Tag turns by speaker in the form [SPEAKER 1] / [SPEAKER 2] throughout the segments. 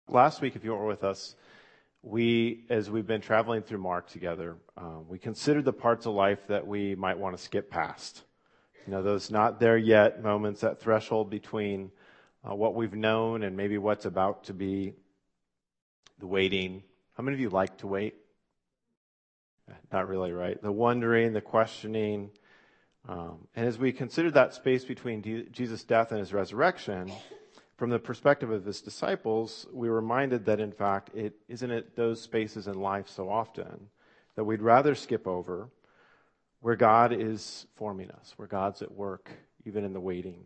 [SPEAKER 1] Last week, if you were with us, as we've been traveling through Mark together, we considered the parts of life that we might want to skip past. You know, those not there yet moments, that threshold between what we've known and maybe what's about to be, the waiting. How many of you like to wait? Not really, right? The wondering, the questioning. And as we considered that space between Jesus' death and his resurrection, from the perspective of his disciples, we were reminded that, in fact, isn't it those spaces in life so often that we'd rather skip over, where God is forming us, where God's at work, even in the waiting,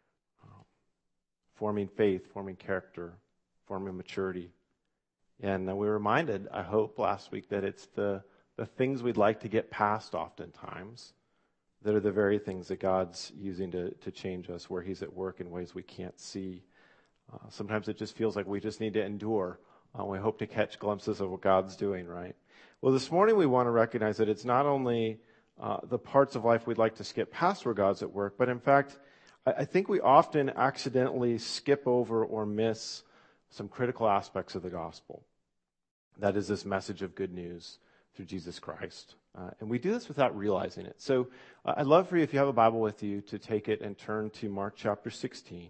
[SPEAKER 1] forming faith, forming character, forming maturity. And we were reminded, I hope, last week that it's the things we'd like to get past oftentimes that are the very things that God's using to change us, where he's at work in ways we can't see. Sometimes it just feels like we just need to endure. We hope to catch glimpses of what God's doing, right? Well, this morning we want to recognize that it's not only the parts of life we'd like to skip past where God's at work, but in fact, I think we often accidentally skip over or miss some critical aspects of the gospel. That is this message of good news through Jesus Christ. And we do this without realizing it. So I'd love for you, if you have a Bible with you, to take it and turn to Mark chapter 16.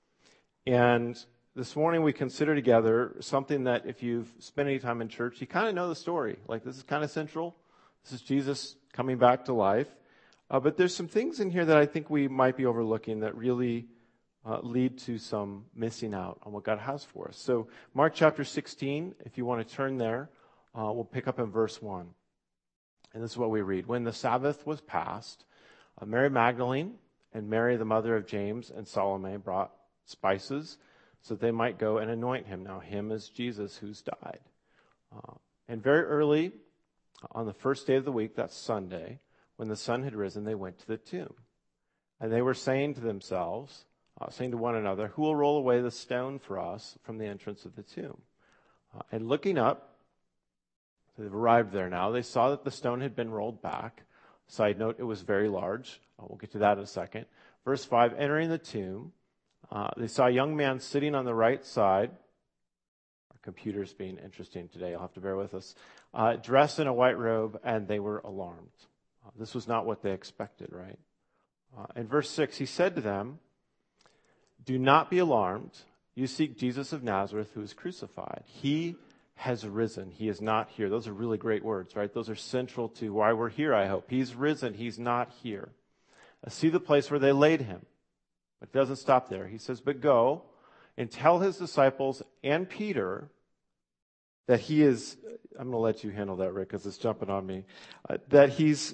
[SPEAKER 1] And this morning we consider together something that if you've spent any time in church, you kind of know the story. Like, this is kind of central. This is Jesus coming back to life. But there's some things in here that I think we might be overlooking that really lead to some missing out on what God has for us. So Mark chapter 16, if you want to turn there, we'll pick up in verse 1. And this is what we read. When the Sabbath was past, Mary Magdalene and Mary, the mother of James, and Salome brought spices so that they might go and anoint him. Now, him is Jesus who's died. And very early on the first day of the week, that's Sunday, when the sun had risen, they went to the tomb. And they were saying to themselves, saying to one another, who will roll away the stone for us from the entrance of the tomb? And looking up, they've arrived there now, they saw that the stone had been rolled back. Side note, it was very large. We'll get to that in a second. Verse 5, entering the tomb, they saw a young man sitting on the right side. Our computer's being interesting today. You'll have to bear with us. Dressed in a white robe, and they were alarmed. This was not what they expected, right? In verse 6, he said to them, do not be alarmed. You seek Jesus of Nazareth, who is crucified. He has risen. He is not here. Those are really great words, right? Those are central to why we're here, I hope. He's risen. He's not here. See the place where they laid him. But it doesn't stop there. He says, but go and tell his disciples and Peter that he is, I'm going to let you handle that, Rick, because it's jumping on me, that he's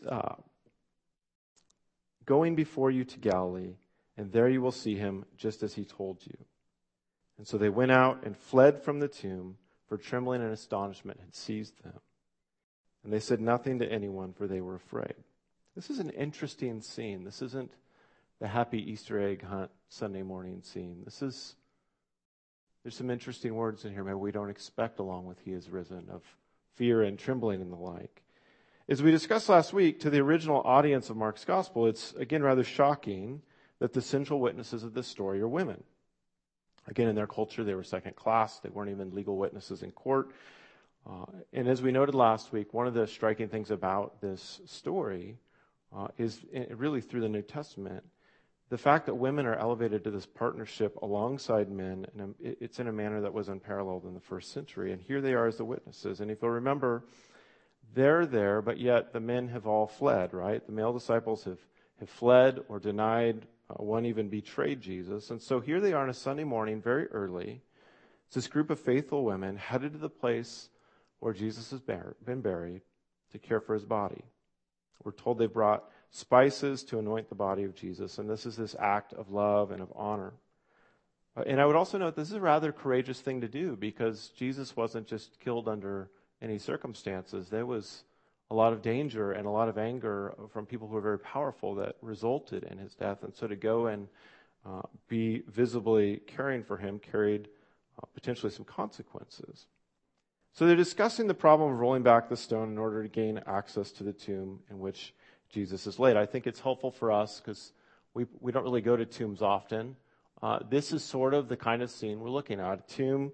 [SPEAKER 1] going before you to Galilee, and there you will see him just as he told you. And so they went out and fled from the tomb, for trembling and astonishment had seized them. And they said nothing to anyone, for they were afraid. This is an interesting scene. This isn't the happy Easter egg hunt Sunday morning scene. There's some interesting words in here maybe we don't expect along with he is risen, of fear and trembling and the like. As we discussed last week, to the original audience of Mark's gospel, it's again rather shocking that the central witnesses of this story are women. Again, in their culture, they were second class. They weren't even legal witnesses in court. And as we noted last week, one of the striking things about this story is really through the New Testament, the fact that women are elevated to this partnership alongside men, and it's in a manner that was unparalleled in the first century. And here they are as the witnesses. And if you'll remember, they're there, but yet the men have all fled, right? The male disciples have fled or denied. One even betrayed Jesus. And so here they are on a Sunday morning, very early. It's this group of faithful women headed to the place where Jesus has been buried to care for his body. We're told they brought spices to anoint the body of Jesus, and this is this act of love and of honor. And I would also note this is a rather courageous thing to do, because Jesus wasn't just killed under any circumstances. There was a lot of danger and a lot of anger from people who were very powerful that resulted in his death. And so to go and be visibly caring for him carried potentially some consequences. So they're discussing the problem of rolling back the stone in order to gain access to the tomb in which Jesus is laid. I think it's helpful for us because we don't really go to tombs often. This is sort of the kind of scene we're looking at. A tomb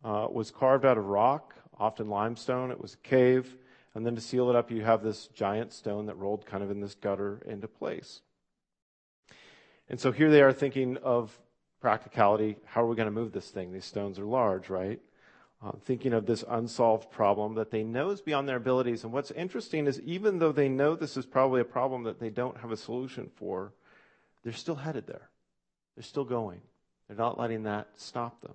[SPEAKER 1] was carved out of rock, often limestone. It was a cave. And then to seal it up, you have this giant stone that rolled kind of in this gutter into place. And so here they are thinking of practicality. How are we going to move this thing? These stones are large, right? Thinking of this unsolved problem that they know is beyond their abilities. And what's interesting is even though they know this is probably a problem that they don't have a solution for, they're still headed there. They're still going. They're not letting that stop them.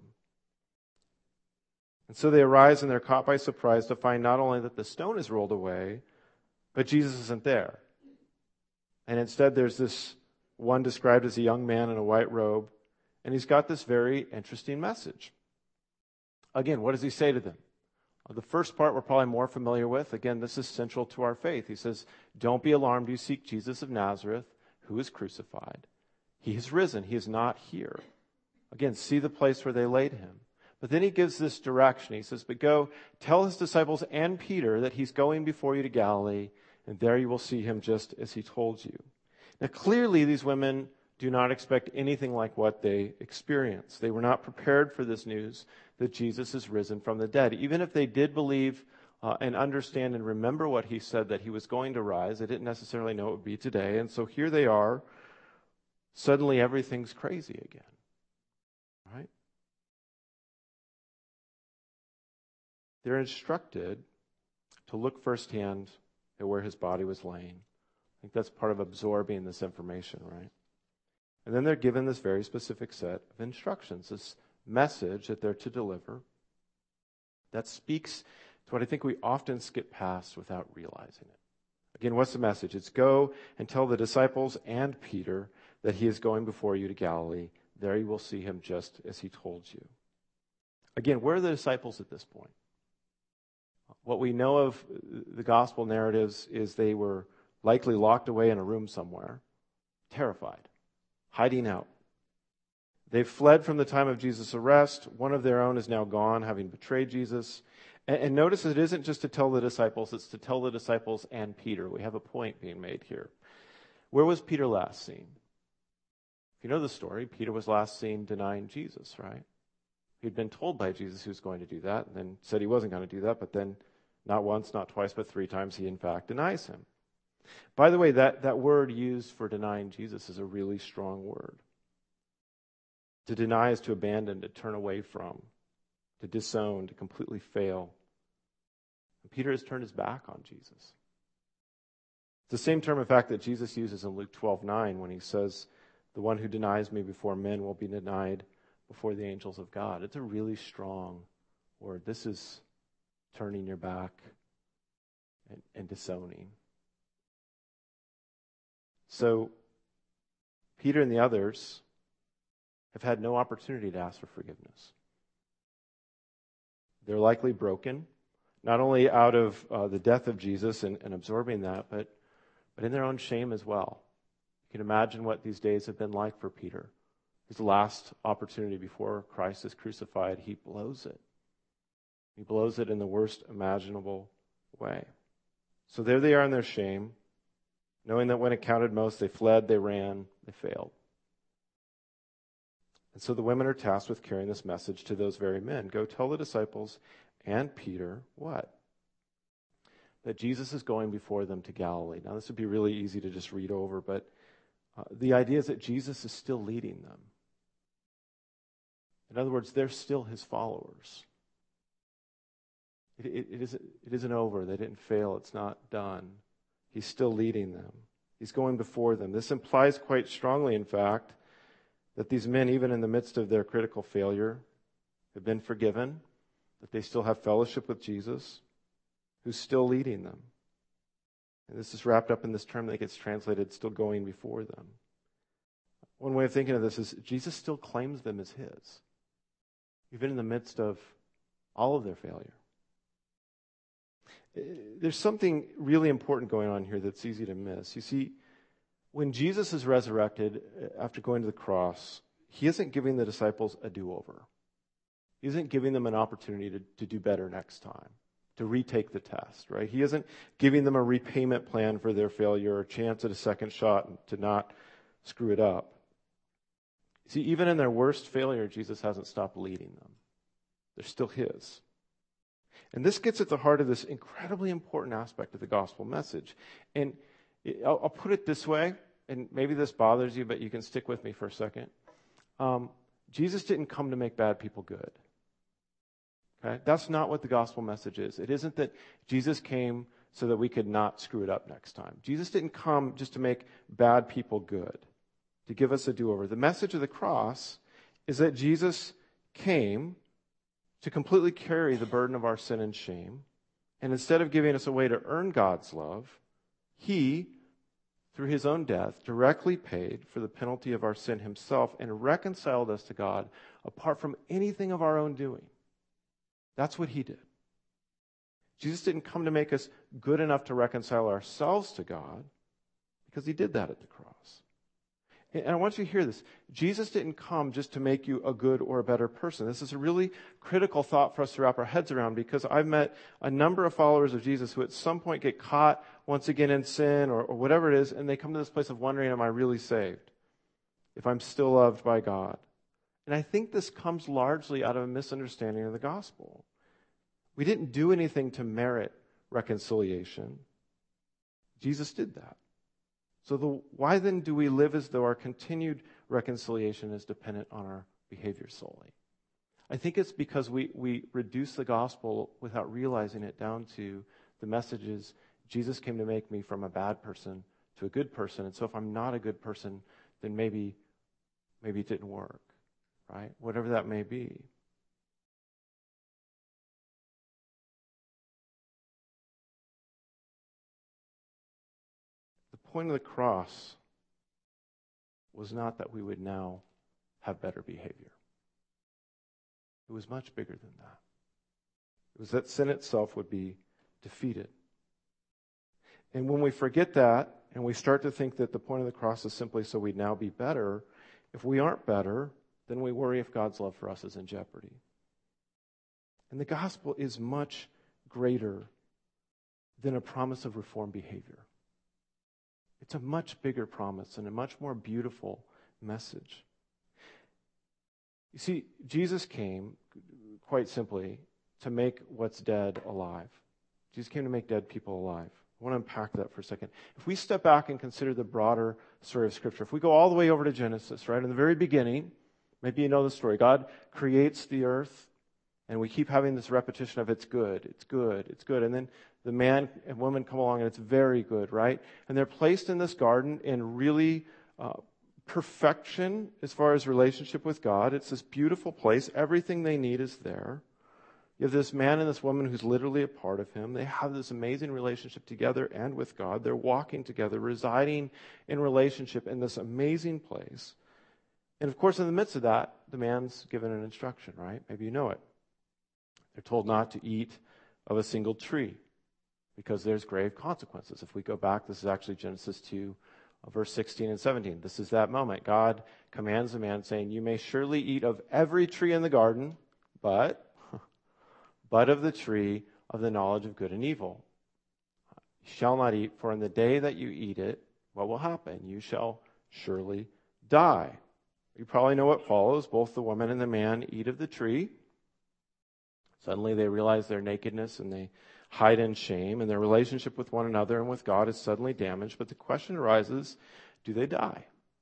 [SPEAKER 1] And so they arise and they're caught by surprise to find not only that the stone is rolled away, but Jesus isn't there. And instead there's this one described as a young man in a white robe, and he's got this very interesting message. Again, what does he say to them? The first part we're probably more familiar with. Again, this is central to our faith. He says, "Don't be alarmed, you seek Jesus of Nazareth, who is crucified. He has risen. He is not here." Again, see the place where they laid him. But then he gives this direction. He says, "But go, tell his disciples and Peter that he's going before you to Galilee, and there you will see him just as he told you." Now, clearly, these women do not expect anything like what they experienced. They were not prepared for this news that Jesus is risen from the dead. Even if they did believe and understand and remember what he said, that he was going to rise, they didn't necessarily know it would be today. And so here they are. Suddenly, everything's crazy again. Right? They're instructed to look firsthand at where his body was laying. I think that's part of absorbing this information, right? And then they're given this very specific set of instructions, this message that they're to deliver that speaks to what I think we often skip past without realizing it. Again, what's the message? It's go and tell the disciples and Peter that he is going before you to Galilee. There you will see him just as he told you. Again, where are the disciples at this point? What we know of the gospel narratives is they were likely locked away in a room somewhere, terrified, hiding out. They've fled from the time of Jesus' arrest. One of their own is now gone, having betrayed Jesus. And notice it isn't just to tell the disciples, it's to tell the disciples and Peter. We have a point being made here. Where was Peter last seen? If you know the story, Peter was last seen denying Jesus, right? He'd been told by Jesus he was going to do that, and then said he wasn't going to do that, but then not once, not twice, but 3 times he in fact denies him. By the way, that word used for denying Jesus is a really strong word. To deny is to abandon, to turn away from, to disown, to completely fail. And Peter has turned his back on Jesus. It's the same term, in fact, that Jesus uses in Luke 12:9 when he says, "The one who denies me before men will be denied before the angels of God." It's a really strong word. This is turning your back and disowning. So Peter and the others have had no opportunity to ask for forgiveness. They're likely broken, not only out of the death of Jesus and absorbing that, but in their own shame as well. You can imagine what these days have been like for Peter. His last opportunity before Christ is crucified, he blows it. He blows it in the worst imaginable way. So there they are in their shame, knowing that when it counted most, they fled, they ran, they failed. And so the women are tasked with carrying this message to those very men. Go tell the disciples and Peter what? That Jesus is going before them to Galilee. Now, this would be really easy to just read over, but the idea is that Jesus is still leading them. In other words, they're still his followers. It isn't over. They didn't fail. It's not done. He's still leading them. He's going before them. This implies quite strongly, in fact, that these men, even in the midst of their critical failure, have been forgiven, that they still have fellowship with Jesus, who's still leading them. And this is wrapped up in this term that gets translated, still going before them. One way of thinking of this is Jesus still claims them as his, even in the midst of all of their failure. There's something really important going on here that's easy to miss. You see, when Jesus is resurrected after going to the cross, he isn't giving the disciples a do-over. He isn't giving them an opportunity to do better next time, to retake the test, right? He isn't giving them a repayment plan for their failure or a chance at a second shot to not screw it up. See, even in their worst failure, Jesus hasn't stopped leading them. They're still his. And this gets at the heart of this incredibly important aspect of the gospel message. And I'll put it this way, and maybe this bothers you, but you can stick with me for a second. Jesus didn't come to make bad people good. Okay? That's not what the gospel message is. It isn't that Jesus came so that we could not screw it up next time. Jesus didn't come just to make bad people good, to give us a do-over. The message of the cross is that Jesus came to completely carry the burden of our sin and shame. And instead of giving us a way to earn God's love, he, through his own death, directly paid for the penalty of our sin himself and reconciled us to God apart from anything of our own doing. That's what he did. Jesus didn't come to make us good enough to reconcile ourselves to God, because he did that at the cross. And I want you to hear this. Jesus didn't come just to make you a good or a better person. This is a really critical thought for us to wrap our heads around, because I've met a number of followers of Jesus who at some point get caught once again in sin or whatever it is, and they come to this place of wondering, am I really saved? If I'm still loved by God? And I think this comes largely out of a misunderstanding of the gospel. We didn't do anything to merit reconciliation. Jesus did that. So why then do we live as though our continued reconciliation is dependent on our behavior solely? I think it's because we reduce the gospel without realizing it down to the messages. Jesus came to make me from a bad person to a good person. And so if I'm not a good person, then maybe it didn't work, right? Whatever that may be. The point of the cross was not that we would now have better behavior. It was much bigger than that. It was that sin itself would be defeated. And when we forget that, and we start to think that the point of the cross is simply so we'd now be better, if we aren't better, then we worry if God's love for us is in jeopardy. And the gospel is much greater than a promise of reformed behavior. It's a much bigger promise and a much more beautiful message. You see, Jesus came, quite simply, to make what's dead alive. Jesus came to make dead people alive. I want to unpack that for a second. If we step back and consider the broader story of Scripture, if we go all the way over to Genesis, right, in the very beginning, maybe you know the story. God creates the earth, and we keep having this repetition of it's good, it's good, it's good. And then the man and woman come along, and it's very good, right? And they're placed in this garden in really perfection as far as relationship with God. It's this beautiful place. Everything they need is there. You have this man and this woman who's literally a part of him. They have this amazing relationship together and with God. They're walking together, residing in relationship in this amazing place. And of course, in the midst of that, the man's given an instruction, right? Maybe you know it. They're told not to eat of a single tree because there's grave consequences. If we go back, this is actually Genesis 2, verse 16 and 17. This is that moment. God commands the man saying, you may surely eat of every tree in the garden, but of the tree of the knowledge of good and evil. You shall not eat, for in the day that you eat it, what will happen? You shall surely die. You probably know what follows. Both the woman and the man eat of the tree. Suddenly they realize their nakedness and they hide in shame, and their relationship with one another and with God is suddenly damaged. But the question arises, do they die?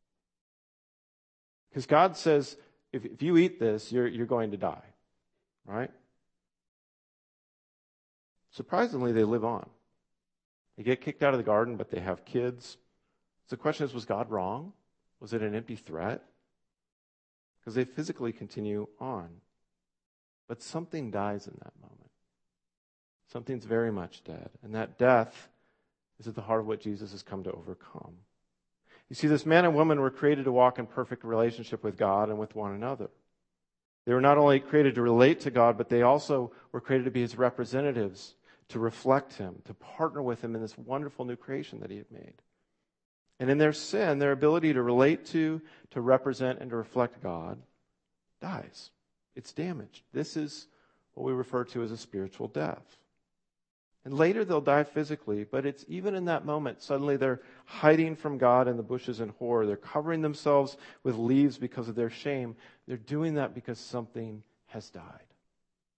[SPEAKER 1] Because God says, if you eat this, you're going to die, right? Surprisingly, they live on. They get kicked out of the garden, but they have kids. So the question is, was God wrong? Was it an empty threat? Because they physically continue on. But something dies in that moment. Something's very much dead. And that death is at the heart of what Jesus has come to overcome. You see, this man and woman were created to walk in perfect relationship with God and with one another. They were not only created to relate to God, but they also were created to be his representatives, to reflect him, to partner with him in this wonderful new creation that he had made. And in their sin, their ability to relate to represent, and to reflect God dies. It's damaged. This is what we refer to as a spiritual death. And later they'll die physically, but it's even in that moment, suddenly they're hiding from God in the bushes in horror. They're covering themselves with leaves because of their shame. They're doing that because something has died.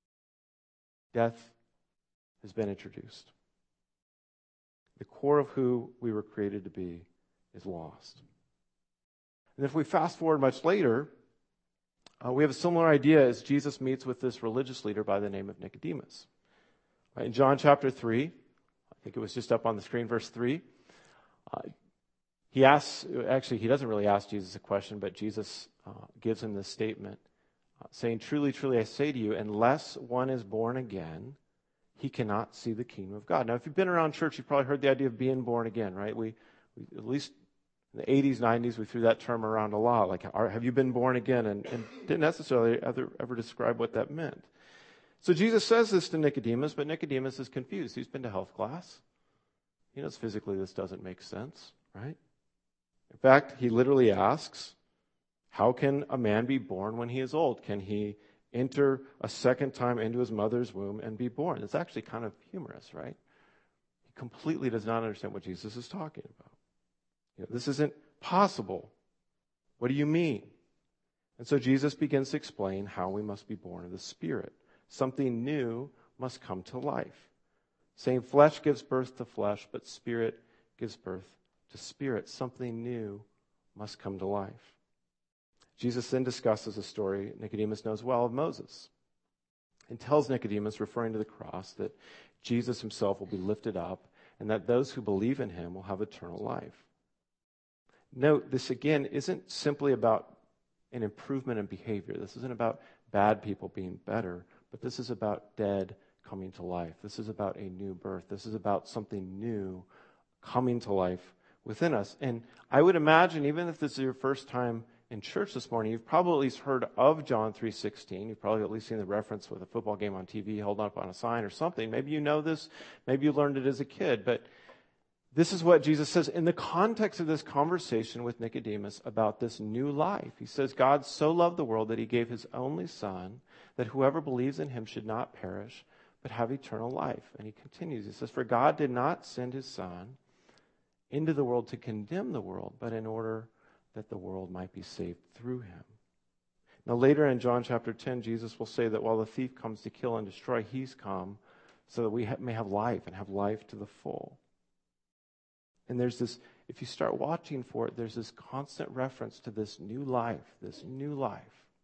[SPEAKER 1] death has been introduced. The core of who we were created to be is lost. And if we fast forward much later, we have a similar idea as Jesus meets with this religious leader by the name of Nicodemus. In John chapter 3, I think it was just up on the screen, verse 3, he doesn't really ask Jesus a question, but Jesus gives him this statement, saying, "Truly, truly, I say to you, unless one is born again, he cannot see the kingdom of God." Now, if you've been around church, you've probably heard the idea of being born again, right? We at least in the 80s, 90s, we threw that term around a lot. Like, have you been born again? And didn't necessarily ever describe what that meant. So Jesus says this to Nicodemus, but Nicodemus is confused. He's been to health class. He knows physically this doesn't make sense, right? In fact, he literally asks, how can a man be born when he is old? Can he enter a second time into his mother's womb and be born? It's actually kind of humorous, right? He completely does not understand what Jesus is talking about. This isn't possible. What do you mean? And so Jesus begins to explain how we must be born of the Spirit. Something new must come to life. Saying flesh gives birth to flesh, but Spirit gives birth to spirit. Something new must come to life. Jesus then discusses a story Nicodemus knows well of Moses and tells Nicodemus, referring to the cross, that Jesus himself will be lifted up and that those who believe in him will have eternal life. Note, this again isn't simply about an improvement in behavior. This isn't about bad people being better, but this is about dead coming to life. This is about a new birth. This is about something new coming to life within us. And I would imagine, even if this is your first time in church this morning, you've probably at least heard of John 3:16. You've probably at least seen the reference with a football game on TV held up on a sign or something. Maybe you know this. Maybe you learned it as a kid. But this is what Jesus says in the context of this conversation with Nicodemus about this new life. He says, God so loved the world that he gave his only Son, that whoever believes in him should not perish, but have eternal life. And he continues. He says, for God did not send his Son into the world to condemn the world, but in order that the world might be saved through him. Now later in John chapter 10, Jesus will say that while the thief comes to kill and destroy, he's come so that we may have life and have life to the full. And there's this, if you start watching for it, there's this constant reference to this new life, this new life.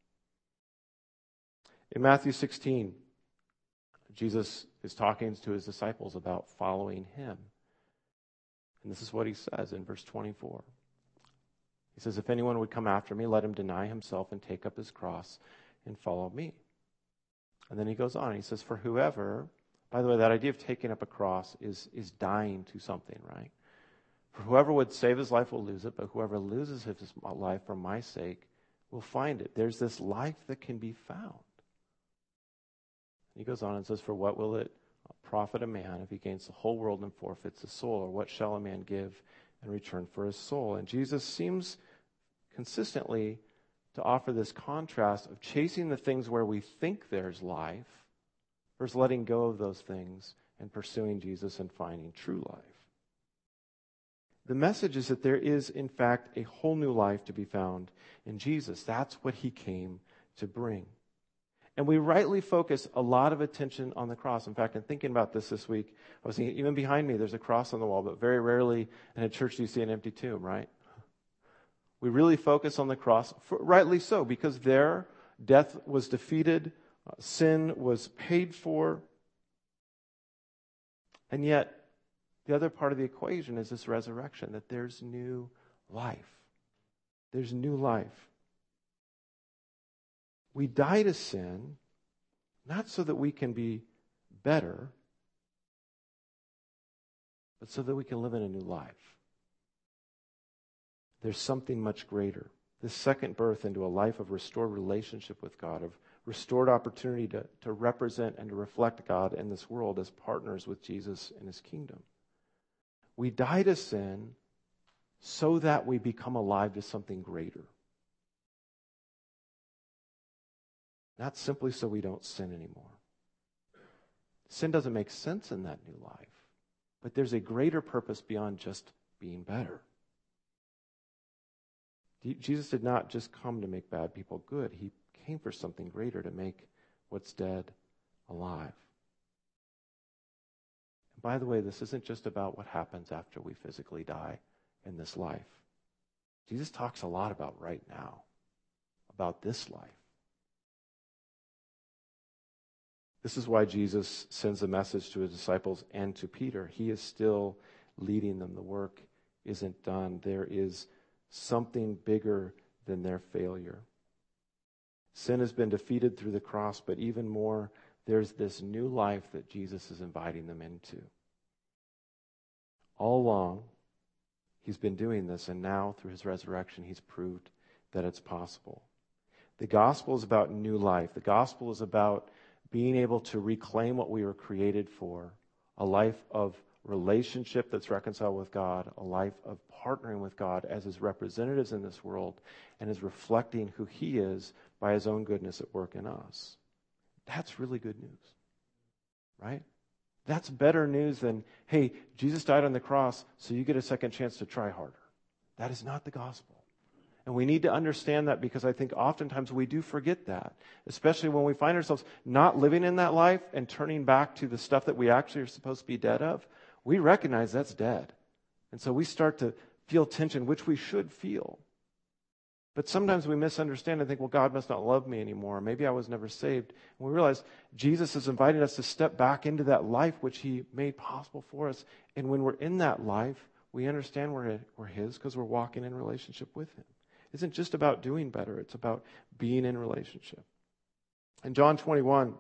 [SPEAKER 1] In Matthew 16, Jesus is talking to his disciples about following him. And this is what he says in verse 24. He says, if anyone would come after me, let him deny himself and take up his cross and follow me. And then he goes on, and he says, for whoever, by the way, that idea of taking up a cross is dying to something, right? For whoever would save his life will lose it, but whoever loses his life for my sake will find it. There's this life that can be found. He goes on and says, for what will it profit a man if he gains the whole world and forfeits his soul? Or what shall a man give in return for his soul? And Jesus seems consistently to offer this contrast of chasing the things where we think there's life versus letting go of those things and pursuing Jesus and finding true life. The message is that there is, in fact, a whole new life to be found in Jesus. That's what he came to bring. And we rightly focus a lot of attention on the cross. In fact, in thinking about this week, I was thinking, even behind me, there's a cross on the wall, but very rarely in a church do you see an empty tomb, right? We really focus on the cross, rightly so, because there, death was defeated, sin was paid for, and yet, the other part of the equation is this resurrection, that there's new life. There's new life. We die to sin, not so that we can be better, but so that we can live in a new life. There's something much greater. This second birth into a life of restored relationship with God, of restored opportunity to represent and to reflect God in this world as partners with Jesus in his kingdom. We die to sin so that we become alive to something greater. Not simply so we don't sin anymore. Sin doesn't make sense in that new life, but there's a greater purpose beyond just being better. Jesus did not just come to make bad people good. He came for something greater, to make what's dead alive. by the way, this isn't just about what happens after we physically die in this life. Jesus talks a lot about right now, about this life. This is why Jesus sends a message to his disciples and to Peter. He is still leading them. The work isn't done. There is something bigger than their failure. Sin has been defeated through the cross, but even more, there's this new life that Jesus is inviting them into. All along, he's been doing this, and now through his resurrection, he's proved that it's possible. The gospel is about new life. The gospel is about being able to reclaim what we were created for, a life of relationship that's reconciled with God, a life of partnering with God as his representatives in this world, and is reflecting who he is by his own goodness at work in us. That's really good news, right? That's better news than, hey, Jesus died on the cross, so you get a second chance to try harder. That is not the gospel. And we need to understand that, because I think oftentimes we do forget that, especially when we find ourselves not living in that life and turning back to the stuff that we actually are supposed to be dead of. We recognize that's dead. And so we start to feel tension, which we should feel. But sometimes we misunderstand and think, well, God must not love me anymore. Maybe I was never saved. And we realize Jesus is inviting us to step back into that life which he made possible for us. And when we're in that life, we understand we're his because we're walking in relationship with him. It isn't just about doing better. It's about being in relationship. In John 21,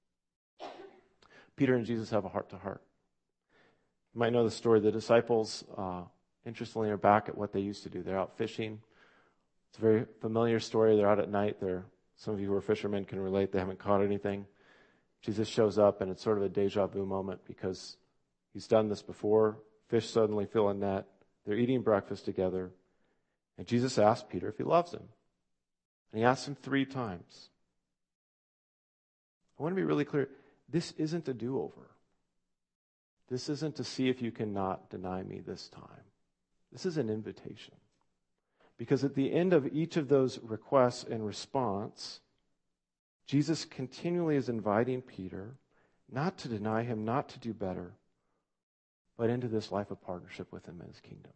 [SPEAKER 1] Peter and Jesus have a heart-to-heart. You might know the story. The disciples, interestingly, are back at what they used to do. They're out fishing. It's a very familiar story. They're out at night. Some of you who are fishermen can relate. They haven't caught anything. Jesus shows up, and it's sort of a deja vu moment because he's done this before. Fish suddenly fill a net. They're eating breakfast together. And Jesus asks Peter if he loves him. And he asks him 3 times. I want to be really clear. This isn't a do-over. This isn't to see if you cannot deny me this time. This is an invitation. Because at the end of each of those requests and response, Jesus continually is inviting Peter not to deny him, not to do better, but into this life of partnership with him in his kingdom.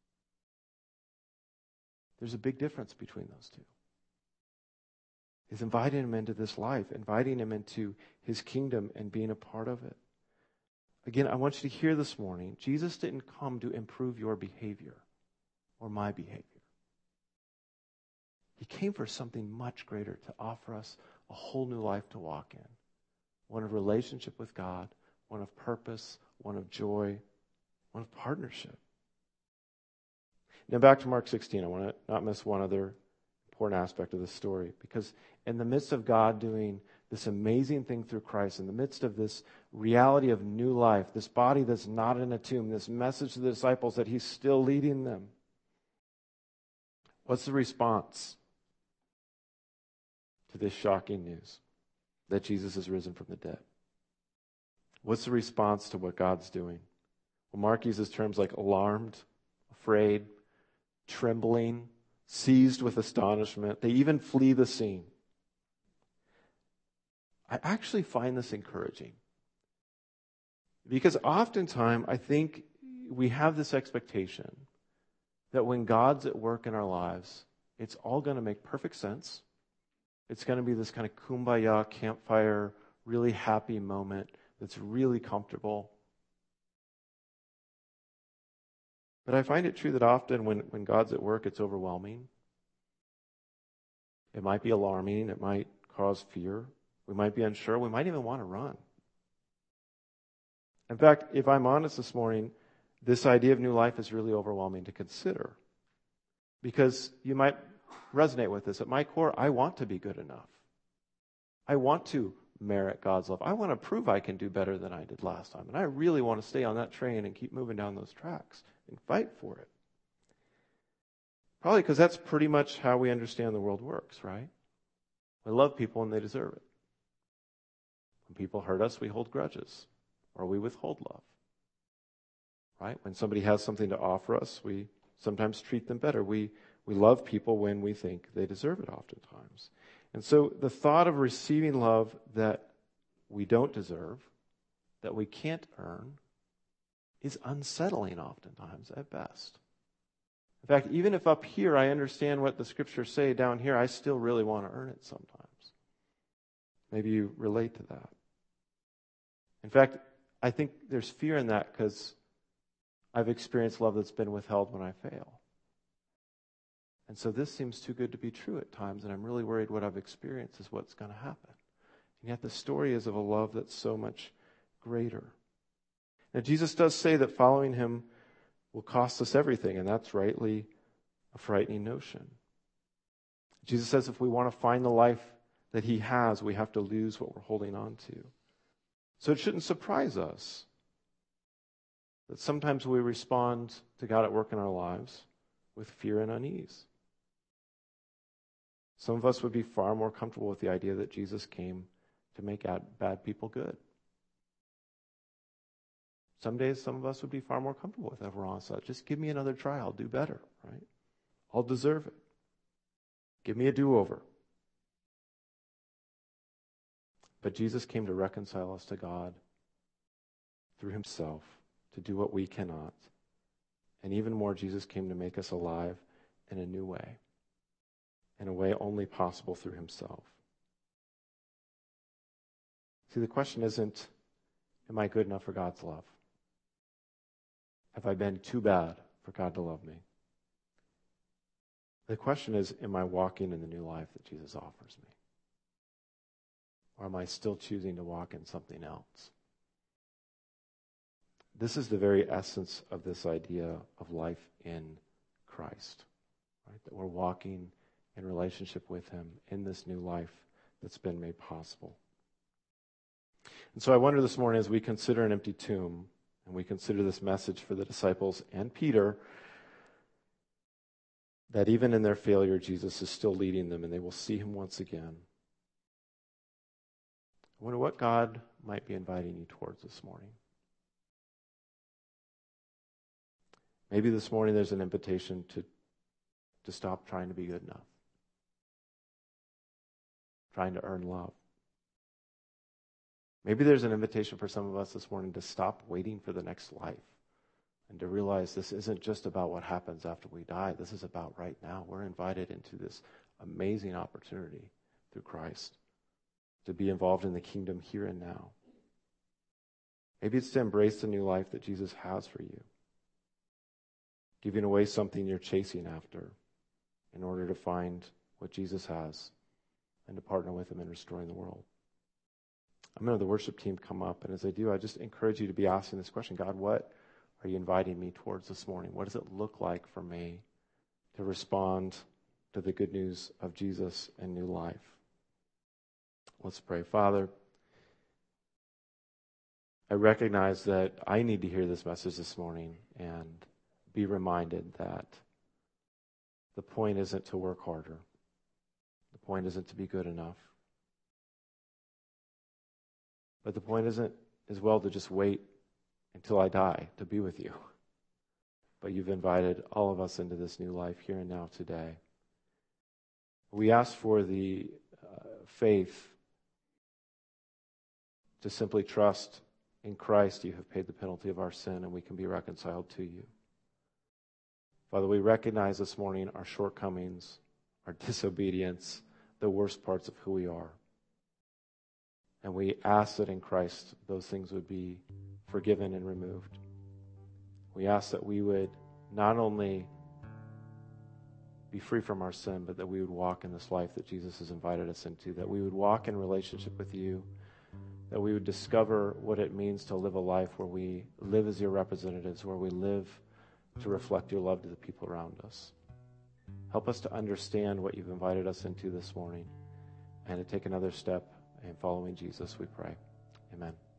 [SPEAKER 1] There's a big difference between those two. He's inviting him into this life, inviting him into his kingdom and being a part of it. Again, I want you to hear this morning, Jesus didn't come to improve your behavior or my behavior. He came for something much greater, to offer us a whole new life to walk in. One of relationship with God, one of purpose, one of joy, one of partnership. Now back to Mark 16. I want to not miss one other important aspect of this story, because in the midst of God doing this amazing thing through Christ, in the midst of this reality of new life, this body that's not in a tomb, this message to the disciples that he's still leading them, what's the response to this shocking news that Jesus is risen from the dead? What's the response to what God's doing? Well, Mark uses terms like alarmed, afraid, trembling, seized with astonishment. They even flee the scene. I actually find this encouraging, because oftentimes I think we have this expectation that when God's at work in our lives, it's all going to make perfect sense. It's going to be this kind of kumbaya, campfire, really happy moment that's really comfortable. But I find it true that often when God's at work, it's overwhelming. It might be alarming. It might cause fear. We might be unsure. We might even want to run. In fact, if I'm honest this morning, this idea of new life is really overwhelming to consider. Because you might resonate with this. At my core, I want to be good enough. I want to merit God's love. I want to prove I can do better than I did last time. And I really want to stay on that train and keep moving down those tracks and fight for it. Probably because that's pretty much how we understand the world works, right? We love people and they deserve it. When people hurt us, we hold grudges or we withhold love. Right? When somebody has something to offer us, we sometimes treat them better. We love people when we think they deserve it oftentimes. And so the thought of receiving love that we don't deserve, that we can't earn, is unsettling oftentimes at best. In fact, even if up here I understand what the scriptures say, down here I still really want to earn it sometimes. Maybe you relate to that. In fact, I think there's fear in that because I've experienced love that's been withheld when I fail. And so this seems too good to be true at times, and I'm really worried what I've experienced is what's going to happen. And yet the story is of a love that's so much greater. Now, Jesus does say that following him will cost us everything, and that's rightly a frightening notion. Jesus says if we want to find the life that he has, we have to lose what we're holding on to. So it shouldn't surprise us that sometimes we respond to God at work in our lives with fear and unease. Some of us would be far more comfortable with the idea that Jesus came to make bad people good. Some days, some of us would be far more comfortable with that if we're honest. Just give me another try. I'll do better, right? I'll deserve it. Give me a do-over. But Jesus came to reconcile us to God through himself, to do what we cannot. And even more, Jesus came to make us alive in a new way, in a way only possible through himself. See, the question isn't, am I good enough for God's love? Have I been too bad for God to love me? The question is, am I walking in the new life that Jesus offers me? Or am I still choosing to walk in something else? This is the very essence of this idea of life in Christ, right? That we're walking in relationship with him in this new life that's been made possible. And so I wonder this morning, as we consider an empty tomb, and we consider this message for the disciples and Peter, that even in their failure, Jesus is still leading them, and they will see him once again. I wonder what God might be inviting you towards this morning. Maybe this morning there's an invitation to stop trying to be good enough, trying to earn love. Maybe there's an invitation for some of us this morning to stop waiting for the next life and to realize this isn't just about what happens after we die. This is about right now. We're invited into this amazing opportunity through Christ to be involved in the kingdom here and now. Maybe it's to embrace the new life that Jesus has for you, giving away something you're chasing after in order to find what Jesus has and to partner with him in restoring the world. I'm going to have the worship team come up, and as I do, I just encourage you to be asking this question: God, what are you inviting me towards this morning? What does it look like for me to respond to the good news of Jesus and new life? Let's pray. Father, I recognize that I need to hear this message this morning and be reminded that the point isn't to work harder. The point isn't to be good enough. But the point isn't as well to just wait until I die to be with you. But you've invited all of us into this new life here and now today. We ask for the faith to simply trust in Christ. You have paid the penalty of our sin, and we can be reconciled to you. Father, we recognize this morning our shortcomings, our disobedience, the worst parts of who we are. And we ask that in Christ those things would be forgiven and removed. We ask that we would not only be free from our sin, but that we would walk in this life that Jesus has invited us into, that we would walk in relationship with you, that we would discover what it means to live a life where we live as your representatives, where we live to reflect your love to the people around us. Help us to understand what you've invited us into this morning and to take another step in following Jesus, we pray. Amen.